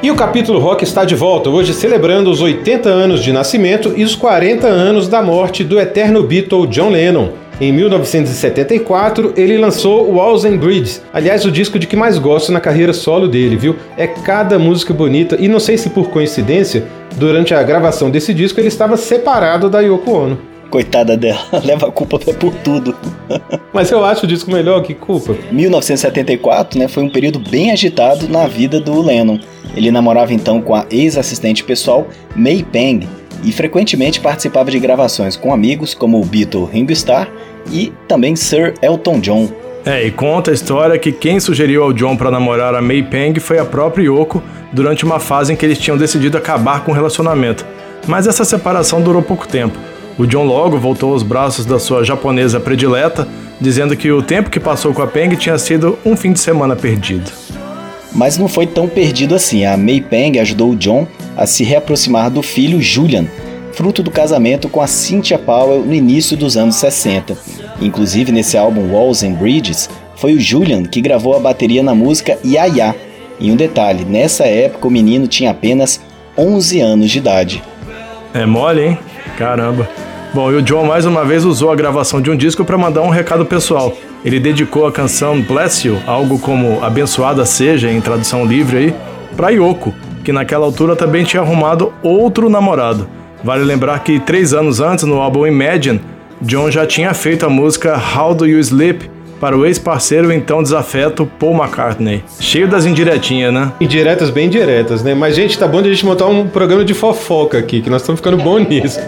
E o Capítulo Rock está de volta, hoje celebrando os 80 anos de nascimento e os 40 anos da morte do eterno Beatle John Lennon. Em 1974, ele lançou o Walls and Bridges, aliás, o disco de que mais gosto na carreira solo dele, viu? É cada música bonita, e não sei se por coincidência, durante a gravação desse disco ele estava separado da Yoko Ono. Coitada dela, leva a culpa por tudo. Mas eu acho o disco melhor, que culpa. 1974, foi um período bem agitado na vida do Lennon. Ele namorava então com a ex-assistente pessoal May Pang e frequentemente participava de gravações com amigos como o Beatle Ringo Starr e também Sir Elton John. E conta a história que quem sugeriu ao John para namorar a May Pang foi a própria Yoko durante uma fase em que eles tinham decidido acabar com o relacionamento. Mas essa separação durou pouco tempo. O John logo voltou aos braços da sua japonesa predileta, dizendo que o tempo que passou com a Pang tinha sido um fim de semana perdido. Mas não foi tão perdido assim. A May Pang ajudou o John a se reaproximar do filho Julian, fruto do casamento com a Cynthia Powell no início dos anos 60. Inclusive, nesse álbum Walls and Bridges, foi o Julian que gravou a bateria na música Ya Ya. E um detalhe, nessa época o menino tinha apenas 11 anos de idade. É mole, hein? Caramba. Bom, e o John mais uma vez usou a gravação de um disco para mandar um recado pessoal. Ele dedicou a canção Bless You, algo como Abençoada Seja, em tradução livre aí, para Yoko, que naquela altura também tinha arrumado outro namorado. Vale lembrar que 3 anos antes, no álbum Imagine, John já tinha feito a música How Do You Sleep para o ex-parceiro então desafeto Paul McCartney. Cheio das indiretinhas, né? Indiretas, bem diretas, né? Mas, gente, tá bom de a gente montar um programa de fofoca aqui, que nós estamos ficando bom nisso.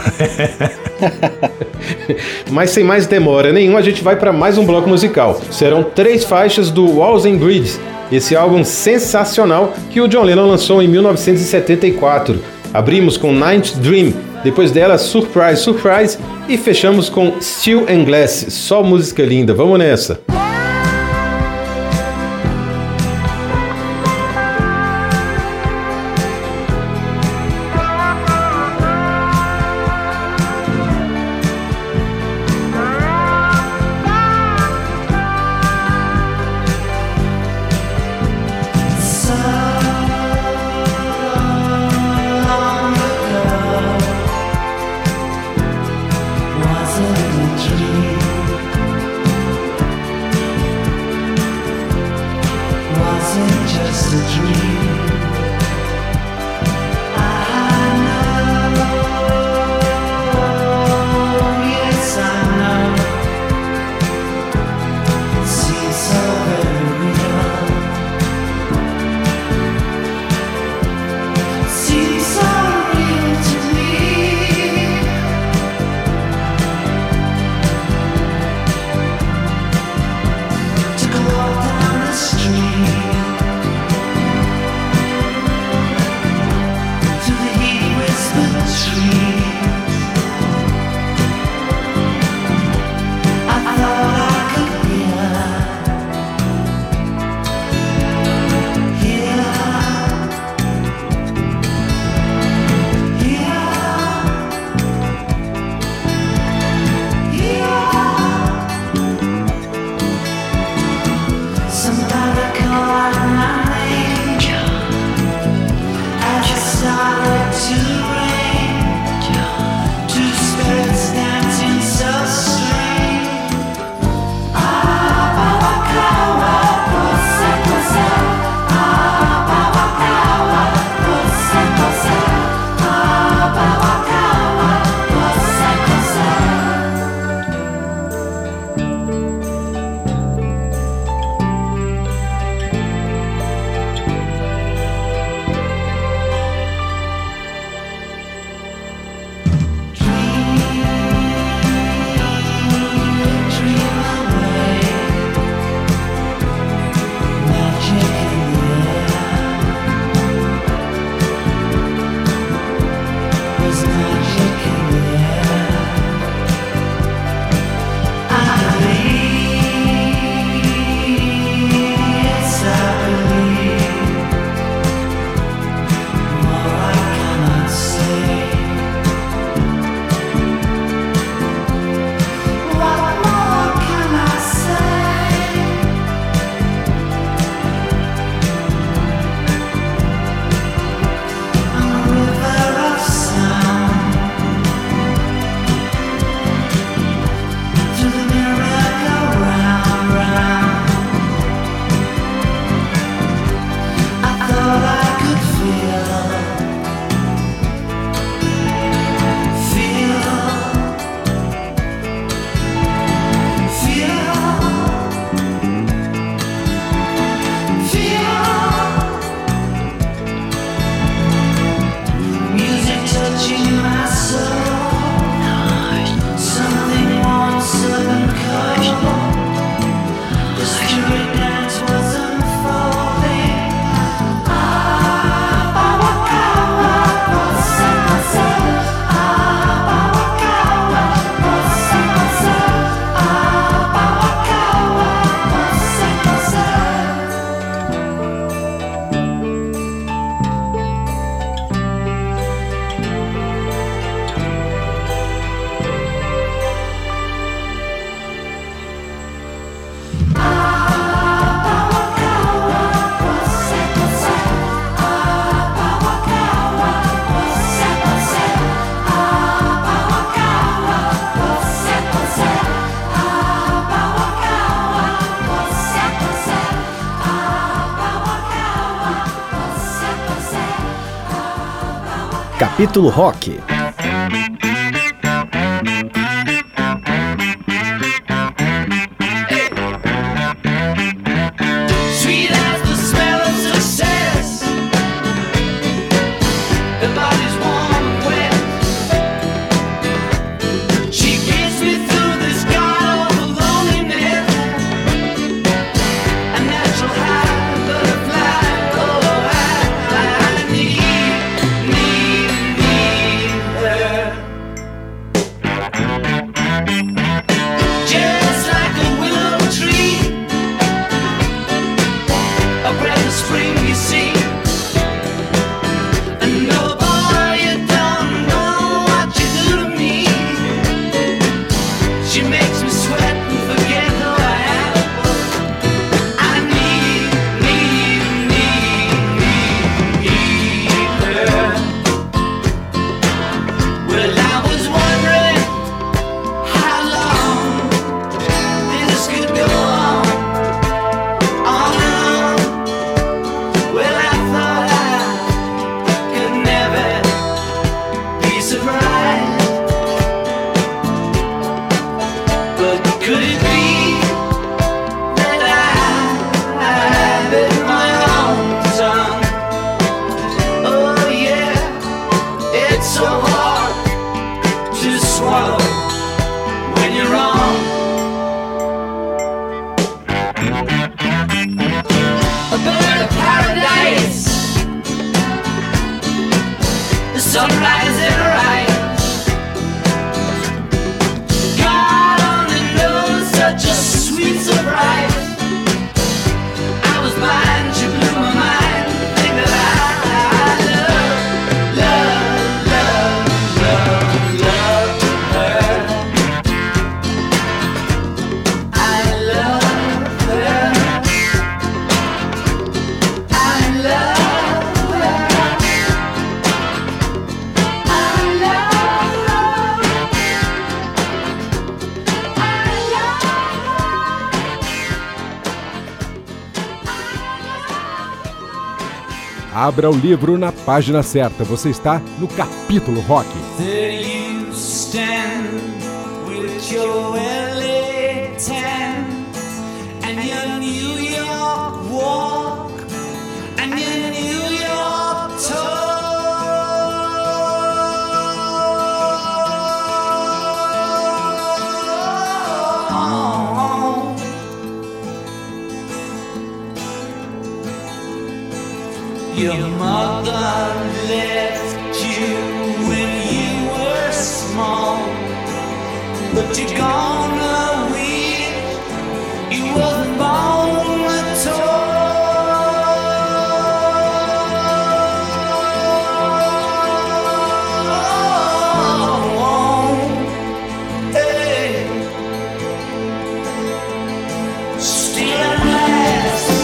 Mas sem mais demora nenhuma, a gente vai para mais um bloco musical. Serão 3 faixas do Walls and Bridges, esse álbum sensacional que o John Lennon lançou em 1974. Abrimos com Ninth Dream, depois dela Surprise, Surprise e fechamos com Steel and Glass. Só música linda, vamos nessa! Capítulo Rock. Abra o livro na página certa. Você está no Capítulo Rock. There you stand with your LA tan and your New York walk and your New York talk. Your mother left you when you were small, but you're gonna wish you wasn't born at all. Hey, still at last.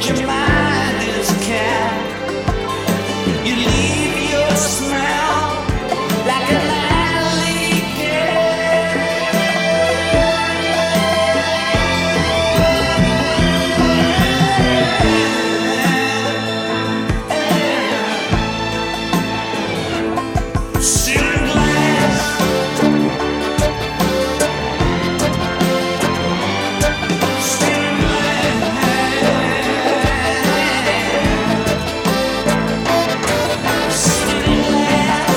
but your mind is capped. You leave your smell like an alley cat. Ceiling glass. Ceiling glass. Ceiling glass.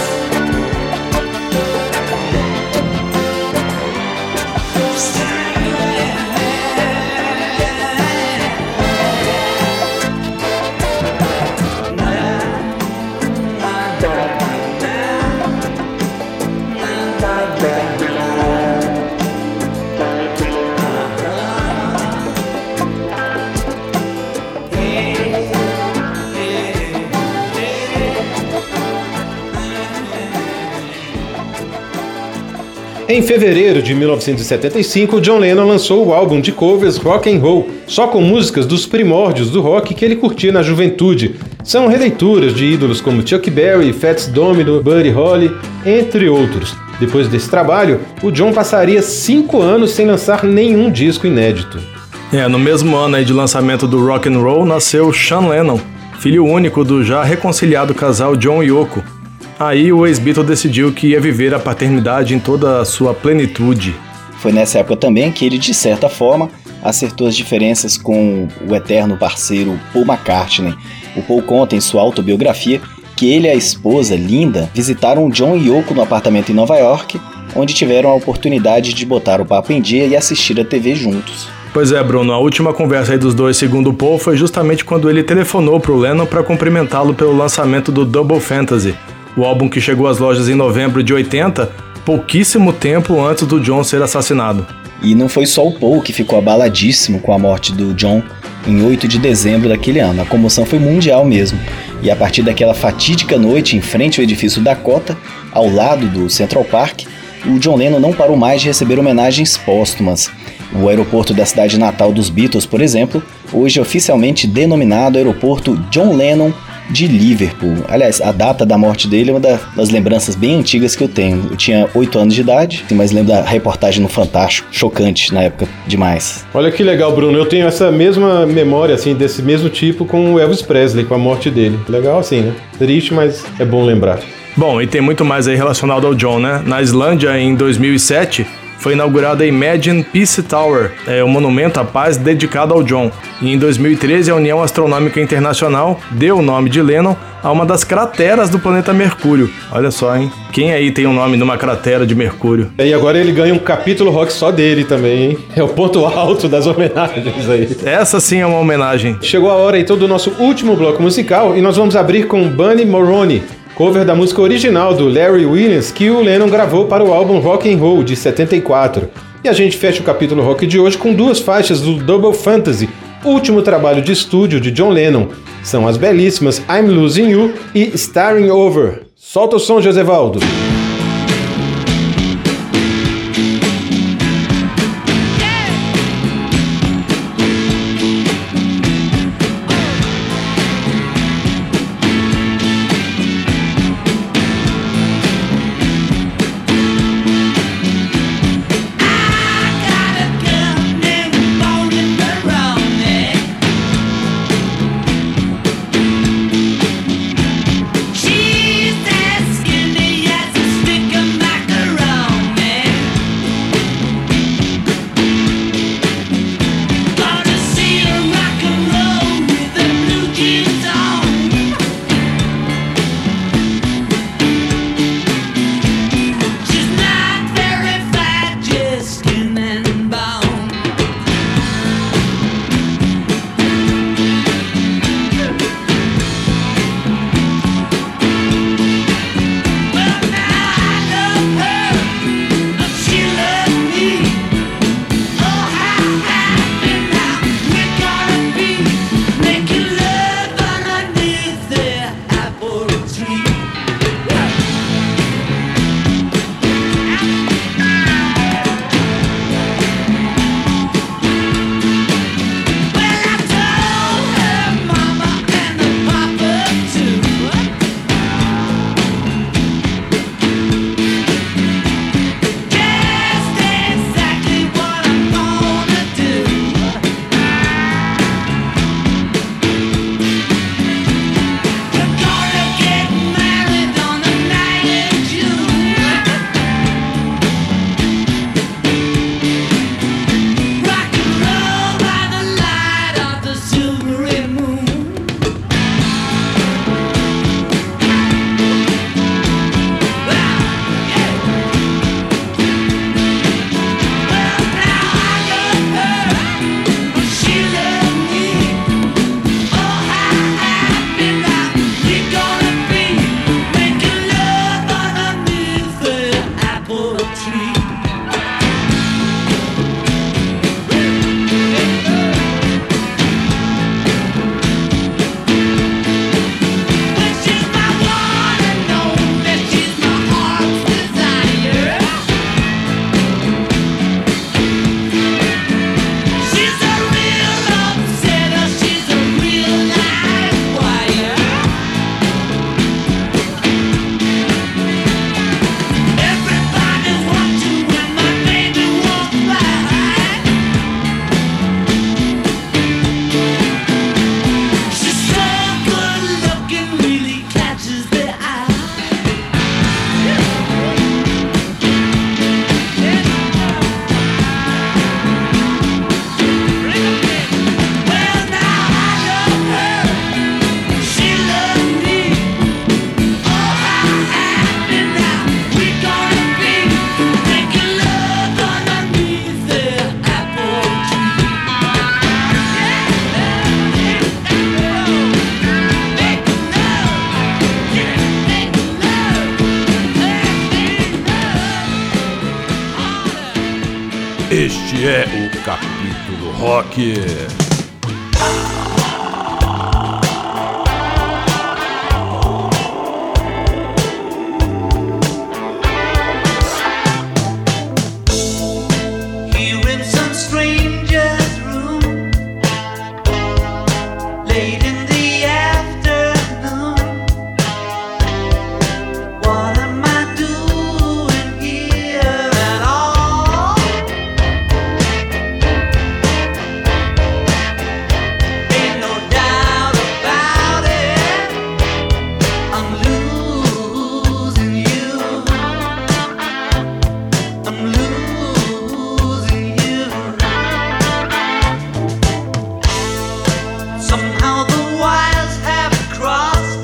Em fevereiro de 1975, John Lennon lançou o álbum de covers Rock and Roll, só com músicas dos primórdios do rock que ele curtia na juventude. São releituras de ídolos como Chuck Berry, Fats Domino, Buddy Holly, entre outros. Depois desse trabalho, o John passaria 5 anos sem lançar nenhum disco inédito. No mesmo ano aí de lançamento do Rock and Roll, nasceu Sean Lennon, filho único do já reconciliado casal John e Yoko. Aí o ex-Beatle decidiu que ia viver a paternidade em toda a sua plenitude. Foi nessa época também que ele, de certa forma, acertou as diferenças com o eterno parceiro Paul McCartney. O Paul conta em sua autobiografia que ele e a esposa, Linda, visitaram John e Yoko no apartamento em Nova York, onde tiveram a oportunidade de botar o papo em dia e assistir a TV juntos. Pois é, Bruno, a última conversa aí dos dois, segundo o Paul, foi justamente quando ele telefonou pro Lennon para cumprimentá-lo pelo lançamento do Double Fantasy, o álbum que chegou às lojas em novembro de 80, pouquíssimo tempo antes do John ser assassinado. E não foi só o Paul que ficou abaladíssimo com a morte do John em 8 de dezembro daquele ano. A comoção foi mundial mesmo. E a partir daquela fatídica noite em frente ao edifício Dakota, ao lado do Central Park, o John Lennon não parou mais de receber homenagens póstumas. O aeroporto da cidade natal dos Beatles, por exemplo, hoje é oficialmente denominado Aeroporto John Lennon de Liverpool. Aliás, a data da morte dele é uma das lembranças bem antigas que eu tenho. Eu tinha 8 anos de idade, mas lembro da reportagem no Fantástico, chocante na época, demais. Olha que legal, Bruno. Eu tenho essa mesma memória, assim, desse mesmo tipo com o Elvis Presley, com a morte dele. Legal assim, né? Triste, mas é bom lembrar. Bom, e tem muito mais aí relacionado ao John, né? Na Islândia, em 2007, foi inaugurada a Imagine Peace Tower, um monumento à paz dedicado ao John. E em 2013, a União Astronômica Internacional deu o nome de Lennon a uma das crateras do planeta Mercúrio. Olha só, hein? Quem aí tem um nome numa cratera de Mercúrio? E agora ele ganha um capítulo rock só dele também, hein? É o ponto alto das homenagens aí. Essa sim é uma homenagem. Chegou a hora então do nosso último bloco musical e nós vamos abrir com Bunny Moroney, cover da música original do Larry Williams que o Lennon gravou para o álbum Rock and Roll de 74. E a gente fecha o capítulo rock de hoje com 2 faixas do Double Fantasy, último trabalho de estúdio de John Lennon. São as belíssimas I'm Losing You e Starting Over. Solta o som, Josevaldo. She's asking me, yes, Este é o Capítulo Rock. Here in some stranger's room, late in the afternoon. What am I doing here at all? Ain't no doubt about it, I'm losing you. I'm losing you. Somehow the wires have crossed,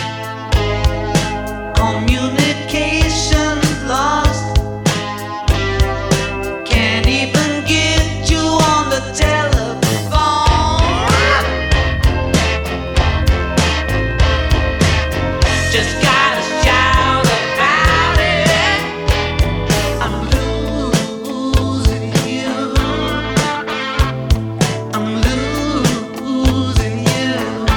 communication lost. Can't even get you on the telephone. Just gotta shout about it. I'm losing you. I'm losing you.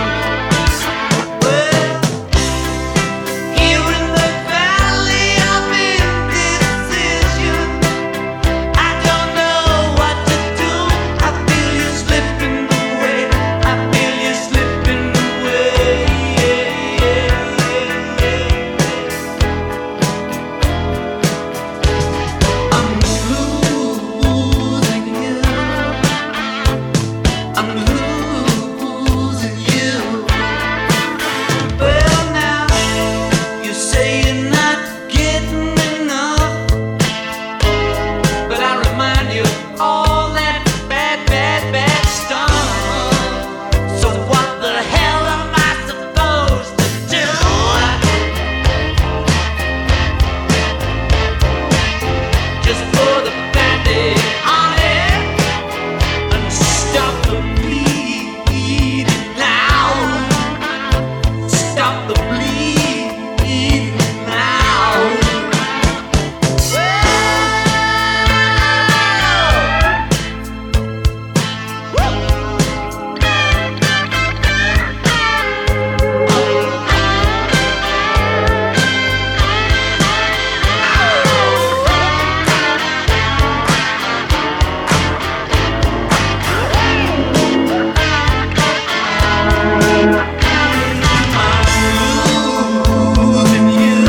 Well, here in the valley of indecision, I don't know what to do. I feel you slipping away. I feel you slipping away. I'm losing you. I'm losing you. Well, now you say you're not getting enough, but I remind you of all that bad, bad, bad stuff. So what the hell am I supposed to do? Just put a band-aid on it and stop the bleeding now. Stop the bleeding now. Losing you.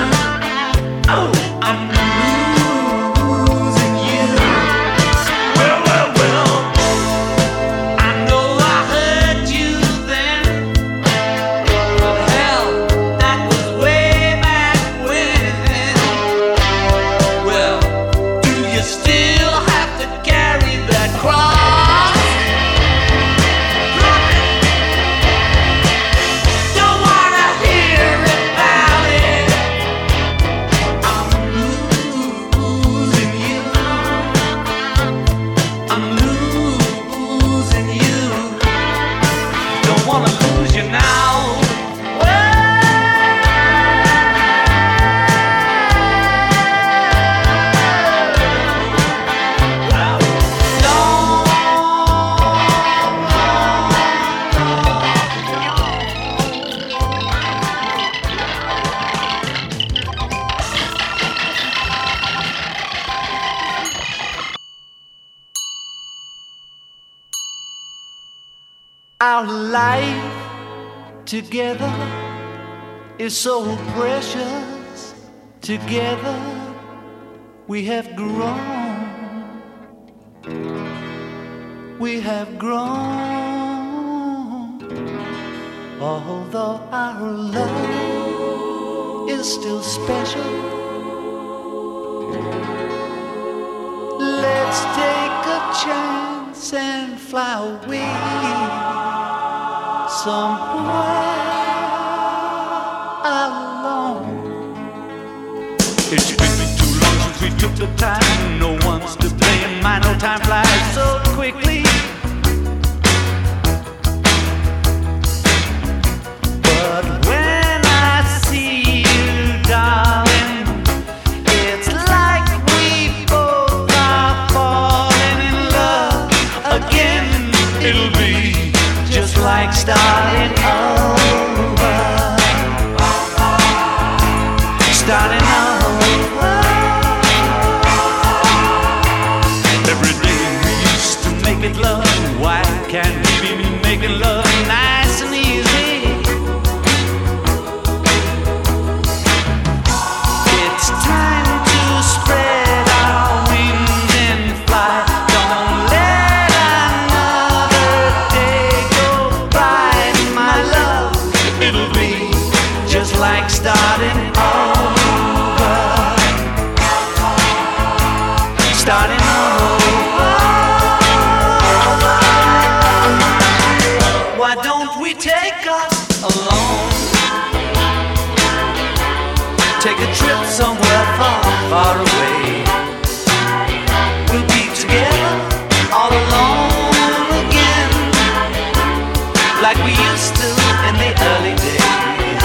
I'm losing you. Well, well, well. I know I hurt you then, but hell, that was way back when. Well, do you still have to carry that cross? Drop it. Don't wanna hear about it. I'm losing you. I'm losing you. Don't wanna lose you now. Our life together is so precious. Together we have grown. We have grown. Although our love is still special, let's take a chance and fly away somewhere alone. It's been too long since we took the time. No one's to blame. I know time flies so quickly. But when I see you, darling, it's like we both are falling. making love nice and easy. It's time to spread our wings and fly. Don't let another day go by, my love. It'll be just like starting over. Starting over. Why don't we take us alone? Take a trip somewhere far, far away. We'll be together all alone again, like we used to in the early days.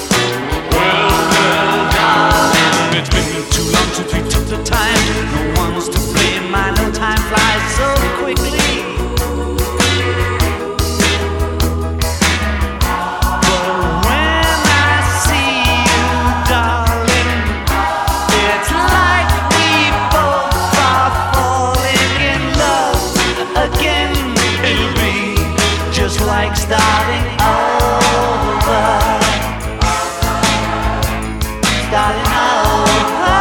Well, darling, it's been too long since we took the time. No one was to blame. I know time flies so quickly. But when I see you, darling, it's like we both are falling in love again. It'll be just like starting over. Starting over.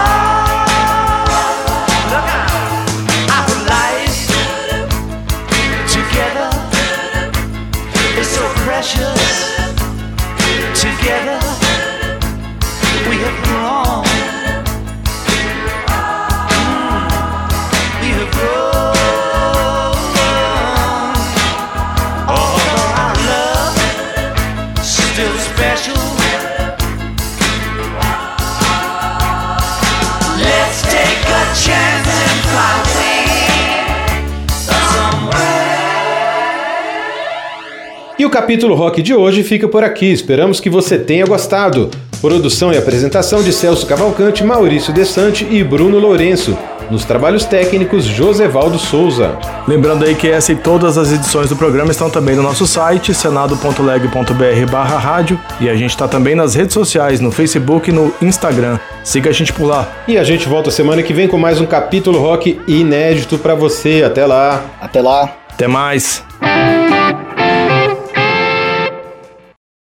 Look out. Our life together is so precious. Together we have grown. We have grown. Although our love still special. Let's take a chance and fly away somewhere. E o capítulo rock de hoje fica por aqui. Esperamos que você tenha gostado. Produção e apresentação de Celso Cavalcante, Maurício Desante e Bruno Lourenço. Nos trabalhos técnicos, Josevaldo Souza. Lembrando aí que essa e todas as edições do programa estão também no nosso site, senado.leg.br/rádio, e a gente está também nas redes sociais, no Facebook e no Instagram. Siga a gente por lá. E a gente volta semana que vem com mais um capítulo rock inédito para você. Até lá. Até lá. Até mais.